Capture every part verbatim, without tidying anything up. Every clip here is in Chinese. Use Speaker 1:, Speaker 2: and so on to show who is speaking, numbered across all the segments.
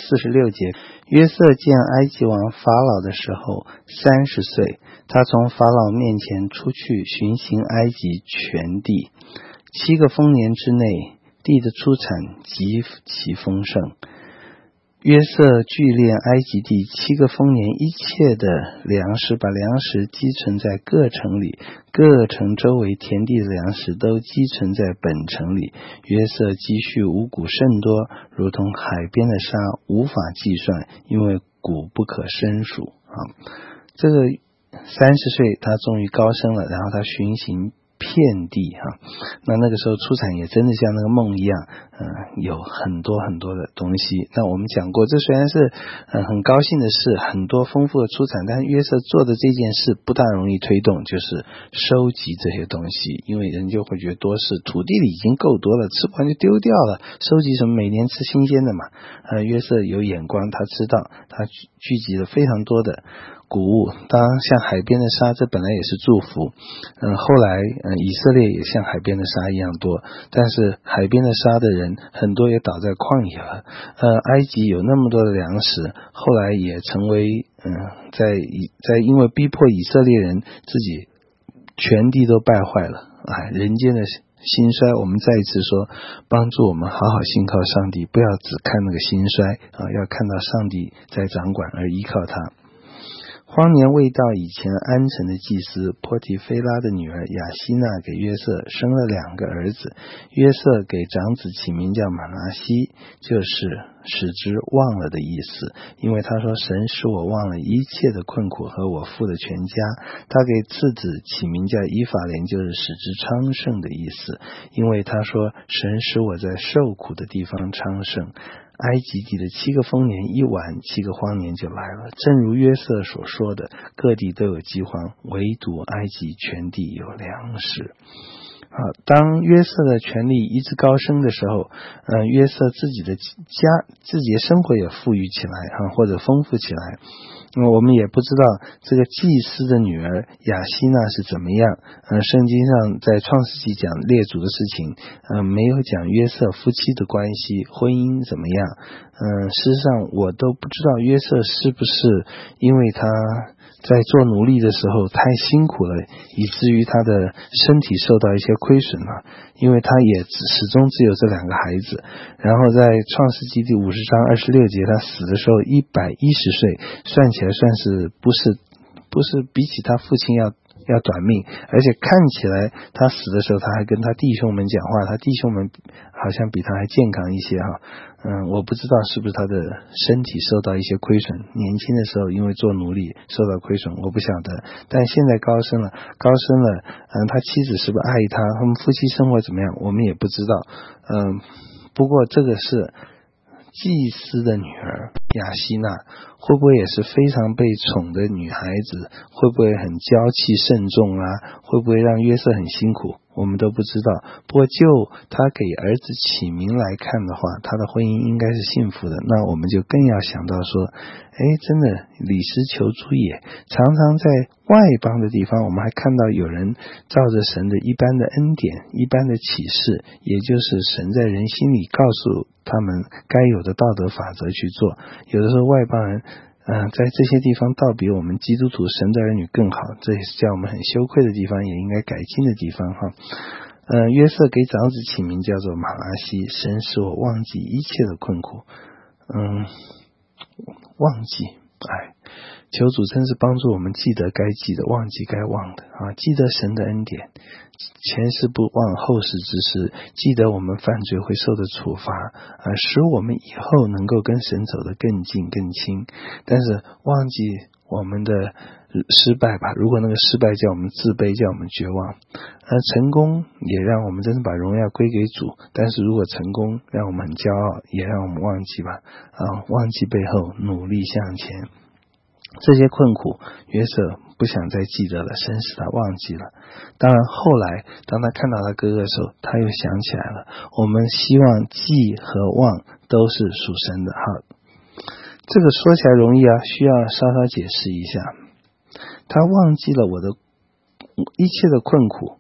Speaker 1: 四十六节，约瑟见埃及王法老的时候三十岁，他从法老面前出去巡行埃及全地。七个丰年之内，地的出产极其丰盛。约瑟聚敛埃及地七个丰年一切的粮食，把粮食积存在各城里，各城周围田地的粮食都积存在本城里。约瑟积蓄五谷甚多，如同海边的沙，无法计算，因为谷不可胜数啊。这个三十岁他终于高升了，然后他巡行遍地哈、啊，那那个时候出产也真的像那个梦一样，嗯、呃，有很多很多的东西。那我们讲过，这虽然是呃很高兴的事，很多丰富的出产，但是约瑟做的这件事不大容易推动，就是收集这些东西，因为人就会觉得多是土地里已经够多了，吃不完就丢掉了，收集什么？每年吃新鲜的嘛。呃，约瑟有眼光，他知道，他聚集了非常多的谷物，当然像海边的沙，这本来也是祝福。嗯，后来嗯以色列也像海边的沙一样多，但是海边的沙的人很多也倒在旷野了。呃，埃及有那么多的粮食，后来也成为嗯在在因为逼迫以色列人自己全地都败坏了，哎，人间的兴衰，我们再一次说，帮助我们好好信靠上帝，不要只看那个兴衰啊，要看到上帝在掌管而依靠他。荒年未到以前，安城的祭司波提菲拉的女儿雅西娜给约瑟生了两个儿子，约瑟给长子起名叫马拿西，就是使之忘了的意思，因为他说神使我忘了一切的困苦和我父的全家。他给次子起名叫以法莲，就是使之昌盛的意思，因为他说神使我在受苦的地方昌盛。埃及地的七个丰年一完，七个荒年就来了，正如约瑟所说的，各地都有饥荒，唯独埃及全地有粮食。啊，当约瑟的权力一直高升的时候，呃，约瑟自己的家、自己的生活也富裕起来啊，或者丰富起来。那么我们也不知道这个祭司的女儿雅西娜是怎么样。呃，圣经上在创世纪讲列祖的事情，呃，没有讲约瑟夫妻的关系、婚姻怎么样。嗯、呃，事实上我都不知道约瑟是不是因为他在做奴隶的时候太辛苦了，以至于他的身体受到一些亏损了，因为他也始终只有这两个孩子。然后在创世纪第五十章二十六节，他死的时候一百一十岁，算起来算是不是不是比起他父亲要要短命，而且看起来他死的时候他还跟他弟兄们讲话，他弟兄们好像比他还健康一些哈。嗯，我不知道是不是他的身体受到一些亏损，年轻的时候因为做奴隶受到亏损，我不晓得。但现在高升了，高升了，嗯，他妻子是不是爱他，他们夫妻生活怎么样，我们也不知道。嗯，不过这个是祭司的女儿雅西娜，会不会也是非常被宠的女孩子？会不会很娇气慎重啊？会不会让约瑟很辛苦？我们都不知道。不过就他给儿子起名来看的话，他的婚姻应该是幸福的。那我们就更要想到说，哎，真的李斯求诸也，常常在外邦的地方，我们还看到有人照着神的一般的恩典、一般的启示，也就是神在人心里告诉他们该有的道德法则去做。有的时候外邦人呃，在这些地方倒比我们基督徒神的儿女更好，这也是叫我们很羞愧的地方，也应该改进的地方哈。呃，约瑟给长子起名叫做马拉西，神使我忘记一切的困苦。嗯，忘记，哎，求主真是帮助我们记得该记得，忘记该忘的啊！记得神的恩典，前世不忘后世之师，记得我们犯罪会受的处罚，啊，使我们以后能够跟神走得更近更亲。但是忘记我们的失败吧，如果那个失败叫我们自卑，叫我们绝望，而成功也让我们真的把荣耀归给主。但是如果成功让我们很骄傲，也让我们忘记吧，啊，忘记背后，努力向前。这些困苦约瑟不想再记得了，神使他忘记了。当然后来当他看到他哥哥的时候，他又想起来了。我们希望记和忘都是属神的。好，这个说起来容易啊，需要稍稍解释一下。他忘记了我的一切的困苦，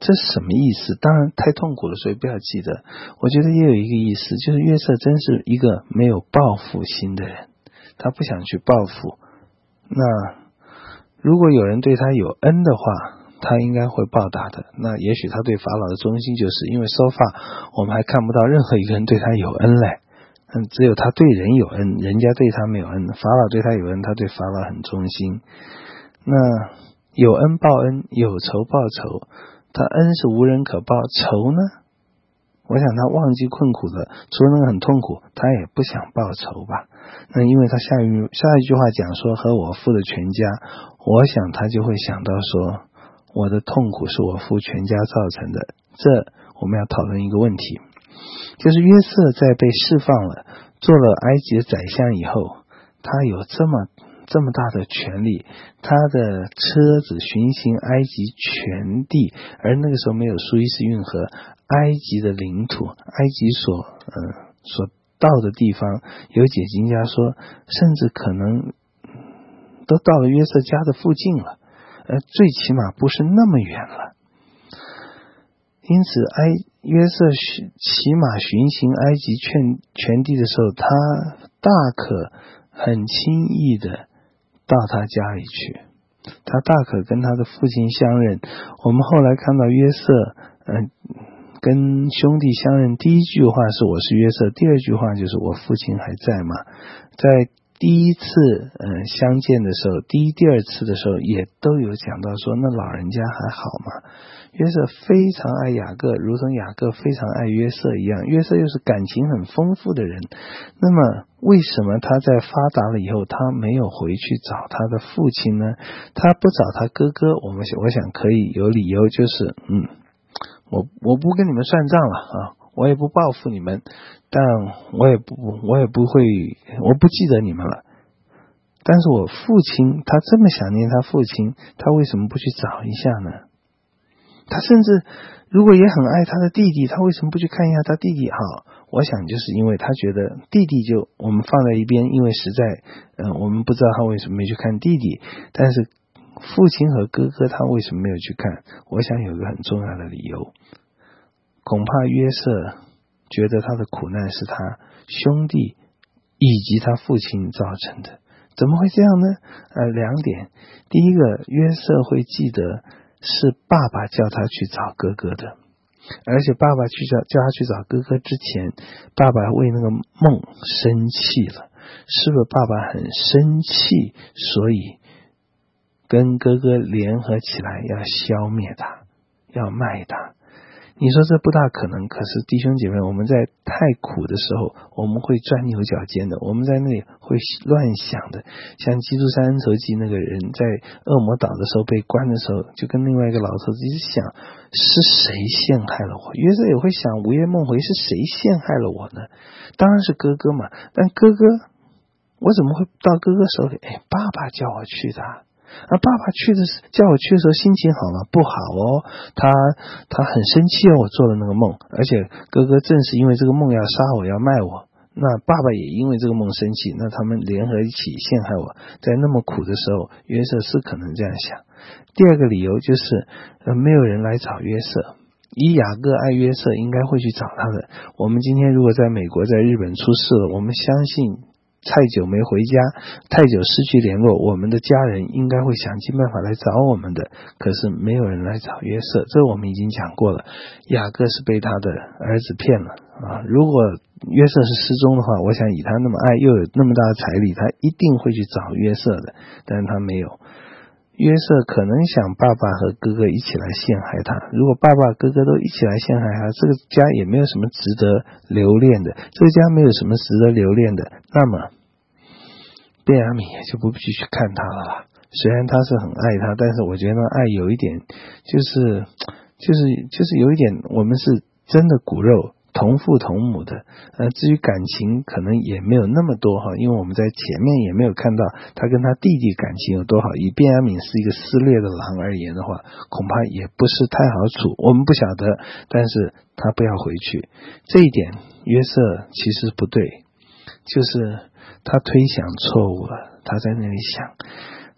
Speaker 1: 这是什么意思？当然太痛苦了，所以不要记得。我觉得也有一个意思，就是约瑟真是一个没有报复心的人，他不想去报复。那如果有人对他有恩的话，他应该会报答的。那也许他对法老的忠心，就是因为so far我们还看不到任何一个人对他有恩嘞，嗯，只有他对人有恩，人家对他没有恩。法老对他有恩，他对法老很忠心。那有恩报恩，有仇报仇，他恩是无人可报，仇呢？我想他忘记困苦的，除了那个很痛苦，他也不想报仇吧。那因为他下一下一句话讲说和我父的全家，我想他就会想到说，我的痛苦是我父全家造成的。这我们要讨论一个问题，就是约瑟在被释放了，做了埃及的宰相以后，他有这么这么大的权利，他的车子巡行埃及全地，而那个时候没有苏伊士运河，埃及的领土，埃及所呃所到的地方，有解经家说，甚至可能都到了约瑟家的附近了，呃，最起码不是那么远了。因此埃约瑟骑马巡行埃及全全地的时候，他大可很轻易的到他家里去，他大可跟他的父亲相认。我们后来看到约瑟嗯、呃，跟兄弟相认，第一句话是我是约瑟，第二句话就是我父亲还在嘛。在第一次呃相见的时候，第一第二次的时候也都有讲到说，那老人家还好嘛。约瑟非常爱雅各，如同雅各非常爱约瑟一样，约瑟又是感情很丰富的人。那么为什么他在发达了以后，他没有回去找他的父亲呢？他不找他哥哥，我们我想可以有理由，就是嗯，我我不跟你们算账了啊，我也不报复你们，但我也不我也不会，我不记得你们了。但是我父亲他这么想念他父亲，他为什么不去找一下呢？他甚至如果也很爱他的弟弟，他为什么不去看一下他弟弟？好，我想就是因为他觉得弟弟就我们放在一边，因为实在嗯，我们不知道他为什么没去看弟弟，但是父亲和哥哥他为什么没有去看？我想有一个很重要的理由，恐怕约瑟觉得他的苦难是他兄弟以及他父亲造成的。怎么会这样呢？呃，两点。第一个，约瑟会记得是爸爸叫他去找哥哥的，而且爸爸去叫叫他去找哥哥之前，爸爸为那个梦生气了，是不是爸爸很生气，所以跟哥哥联合起来要消灭他，要卖他？你说这不大可能，可是弟兄姐妹，我们在太苦的时候，我们会钻牛角尖的，我们在那里会乱想的。像基督山恩仇记那个人在恶魔岛的时候被关的时候，就跟另外一个老头子一直想，是谁陷害了我？约瑟也会想，午夜梦回是谁陷害了我呢？当然是哥哥嘛，但哥哥我怎么会到哥哥手里？哎，爸爸叫我去的啊。而爸爸去的叫我去的时候心情好吗？不好哦，他他很生气哦，我做了那个梦，而且哥哥正是因为这个梦要杀我，要卖我，那爸爸也因为这个梦生气，那他们联合一起陷害我。在那么苦的时候，约瑟是可能这样想。第二个理由就是呃，没有人来找约瑟，以雅各爱约瑟应该会去找他的。我们今天如果在美国在日本出事了，我们相信太久没回家，太久失去联络，我们的家人应该会想尽办法来找我们的，可是没有人来找约瑟，这我们已经讲过了。雅各是被他的儿子骗了啊！如果约瑟是失踪的话，我想以他那么爱又有那么大的财力，他一定会去找约瑟的，但是他没有。约瑟可能想爸爸和哥哥一起来陷害他，如果爸爸哥哥都一起来陷害他，这个家也没有什么值得留恋的，这个家没有什么值得留恋的，那么便雅悯也就不必去看他了啦。虽然他是很爱他，但是我觉得爱有一点就是就是就是有一点，我们是真的骨肉同父同母的，呃，至于感情可能也没有那么多哈，因为我们在前面也没有看到他跟他弟弟感情有多好。以便雅悯是一个撕裂的狼而言的话，恐怕也不是太好处，我们不晓得，但是他不要回去，这一点约瑟其实不对，就是他推想错误了，他在那里想，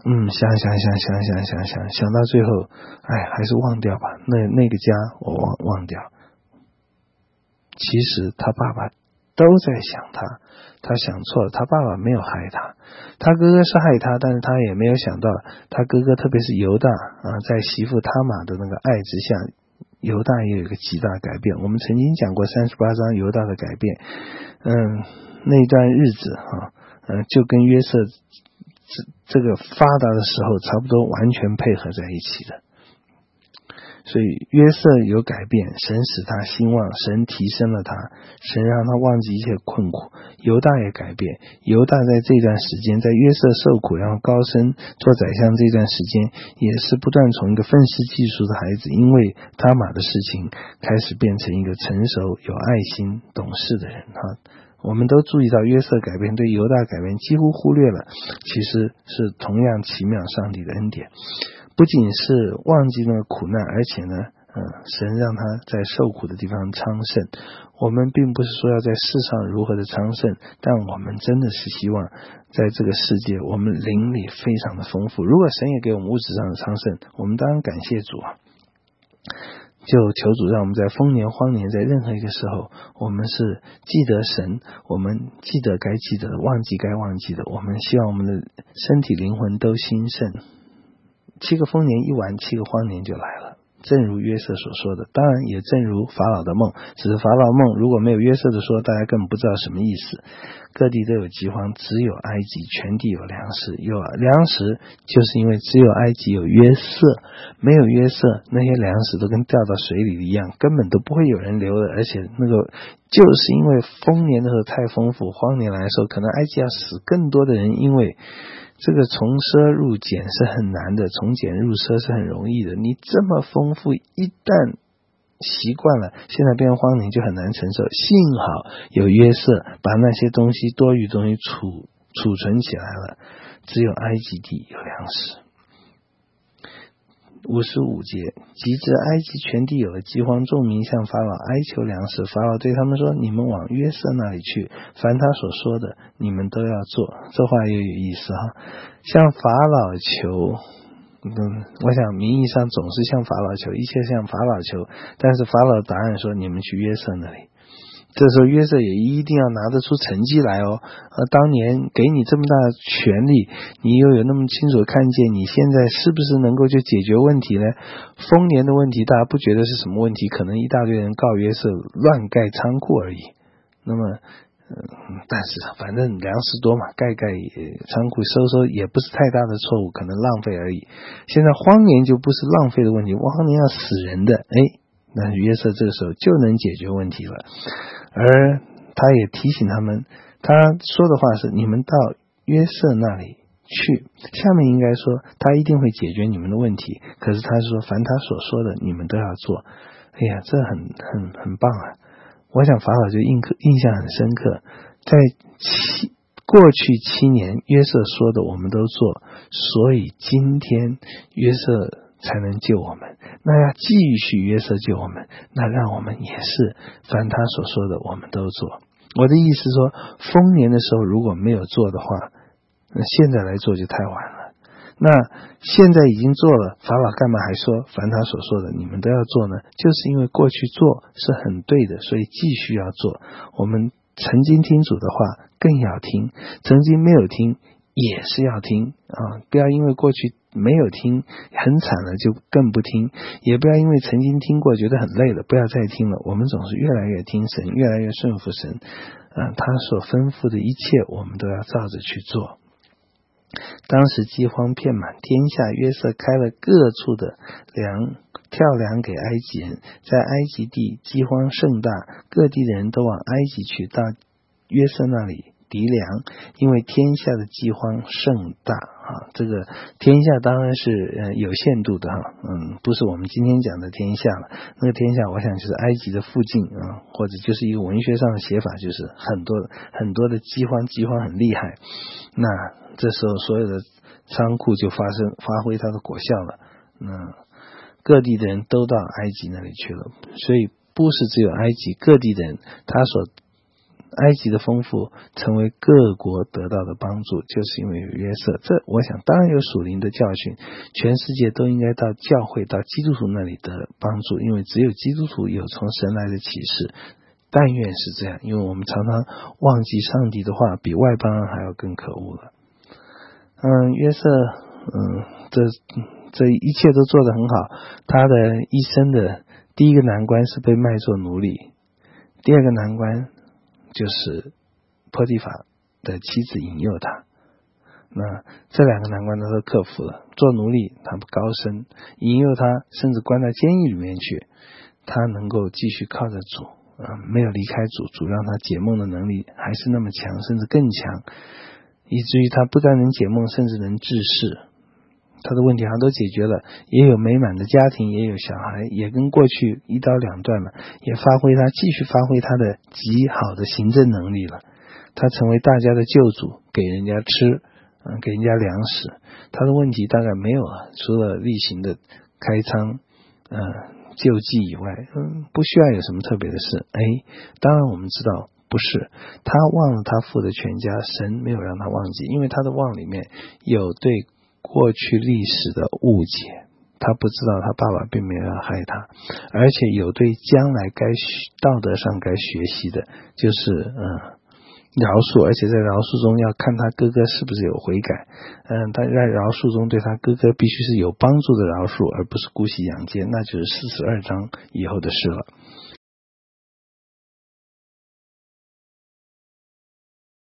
Speaker 1: 嗯，想想想想想想想想到最后，哎，还是忘掉吧。那那个家我忘忘掉。其实他爸爸都在想他，他想错了，他爸爸没有害他，他哥哥是害他，但是他也没有想到，他哥哥特别是犹大啊，在媳妇他玛的那个爱之下，犹大也有一个极大改变。我们曾经讲过三十八章犹大的改变，嗯，那段日子啊，嗯，就跟约瑟这这个发达的时候差不多完全配合在一起的。所以约瑟有改变，神使他兴旺，神提升了他，神让他忘记一切困苦。犹大也改变，犹大在这段时间，在约瑟受苦然后高升做宰相这段时间，也是不断从一个愤世嫉俗的孩子，因为他玛的事情开始变成一个成熟有爱心懂事的人哈。我们都注意到约瑟改变对犹大改变，几乎忽略了其实是同样奇妙上帝的恩典。不仅是忘记那个苦难，而且呢，嗯，神让他在受苦的地方昌盛。我们并不是说要在世上如何的昌盛，但我们真的是希望在这个世界，我们灵里非常的丰富。如果神也给我们物质上的昌盛，我们当然感谢主啊！就求主让我们在丰年荒年，在任何一个时候，我们是记得神，我们记得该记得的，忘记该忘记的。我们希望我们的身体灵魂都兴盛。七个丰年一完，七个荒年就来了，正如约瑟所说的，当然也正如法老的梦，只是法老梦如果没有约瑟的说，大家根本不知道什么意思。各地都有饥荒，只有埃及全地有粮食，有粮食就是因为只有埃及有约瑟，没有约瑟，那些粮食都跟掉到水里一样，根本都不会有人留的。而且那个就是因为丰年的时候太丰富，荒年来的时候可能埃及要死更多的人，因为这个从奢入俭是很难的，从俭入奢是很容易的。你这么丰富，一旦习惯了，现在变荒年就很难承受。幸好有约瑟把那些东西多余东西储储存起来了，只有埃及地有粮食。五十五节，及至埃及全地有了饥荒，众民向法老哀求粮食，法老对他们说：你们往约瑟那里去，凡他所说的你们都要做。这话也有意思哈，向法老求，嗯，我想名义上总是向法老求，一切向法老求，但是法老答案说你们去约瑟那里。这时候约瑟也一定要拿得出成绩来哦。呃，当年给你这么大的权利，你又有那么清楚看见，你现在是不是能够就解决问题呢？丰年的问题大家不觉得是什么问题，可能一大堆人告约瑟乱盖仓库而已。那么嗯，但是反正粮食多嘛，盖盖仓库收收也不是太大的错误，可能浪费而已。现在荒年就不是浪费的问题，荒年要死人的，哎，那约瑟这个时候就能解决问题了。而他也提醒他们，他说的话是你们到约瑟那里去，下面应该说他一定会解决你们的问题，可是他说凡他所说的你们都要做。哎呀，这很很很棒啊！我想法老就印刻印象很深刻，在七过去七年约瑟说的我们都做，所以今天约瑟才能救我们，那要继续约瑟救我们，那让我们也是凡他所说的我们都做。我的意思说，丰年的时候如果没有做的话，那现在来做就太晚了。那现在已经做了，法老干嘛还说凡他所说的你们都要做呢？就是因为过去做是很对的，所以继续要做。我们曾经听主的话更要听，曾经没有听也是要听啊！不要因为过去没有听很惨了就更不听，也不要因为曾经听过觉得很累了不要再听了。我们总是越来越听神，越来越顺服神啊，他所吩咐的一切我们都要照着去做。当时饥荒遍满天下，约瑟开了各处的粮跳粮给埃及人，在埃及地饥荒甚大，各地的人都往埃及去，到约瑟那里籴粮，因为天下的饥荒甚大啊。这个天下当然是呃有限度的哈，嗯，不是我们今天讲的天下了。那个天下，我想就是埃及的附近啊，或者就是一个文学上的写法，就是很多很多的饥荒，饥荒很厉害。那这时候所有的仓库就发生发挥它的果效了，那各地的人都到埃及那里去了，所以不是只有埃及，各地的人他所埃及的丰富成为各国得到的帮助，就是因为有约瑟。这我想当然有属灵的教训，全世界都应该到教会到基督徒那里得帮助，因为只有基督徒有从神来的启示。但愿是这样，因为我们常常忘记上帝的话比外邦人还要更可恶了。嗯，约瑟嗯，这这一切都做得很好。他的一生的第一个难关是被卖作奴隶，第二个难关就是波提法的妻子引诱他。那这两个难关他都克服了。做奴隶他不高升，引诱他甚至关到监狱里面去，他能够继续靠着主，呃、没有离开主，主让他解梦的能力还是那么强，甚至更强，以至于他不但能解梦，甚至能治世。他的问题好像都解决了，也有美满的家庭，也有小孩，也跟过去一刀两断了，也发挥他继续发挥他的极好的行政能力了。他成为大家的救主，给人家吃，嗯，给人家粮食。他的问题大概没有了，除了例行的开仓，嗯、呃，救济以外，嗯，不需要有什么特别的事。哎，当然我们知道不是，他忘了他父的全家，神没有让他忘记，因为他的忘里面有对过去历史的误解，他不知道他爸爸并没有要害他，而且有对将来该道德上该学习的，就是嗯饶恕，而且在饶恕中要看他哥哥是不是有悔改。嗯，他在饶恕中对他哥哥必须是有帮助的饶恕，而不是姑息养奸，那就是四十二章以后的事了。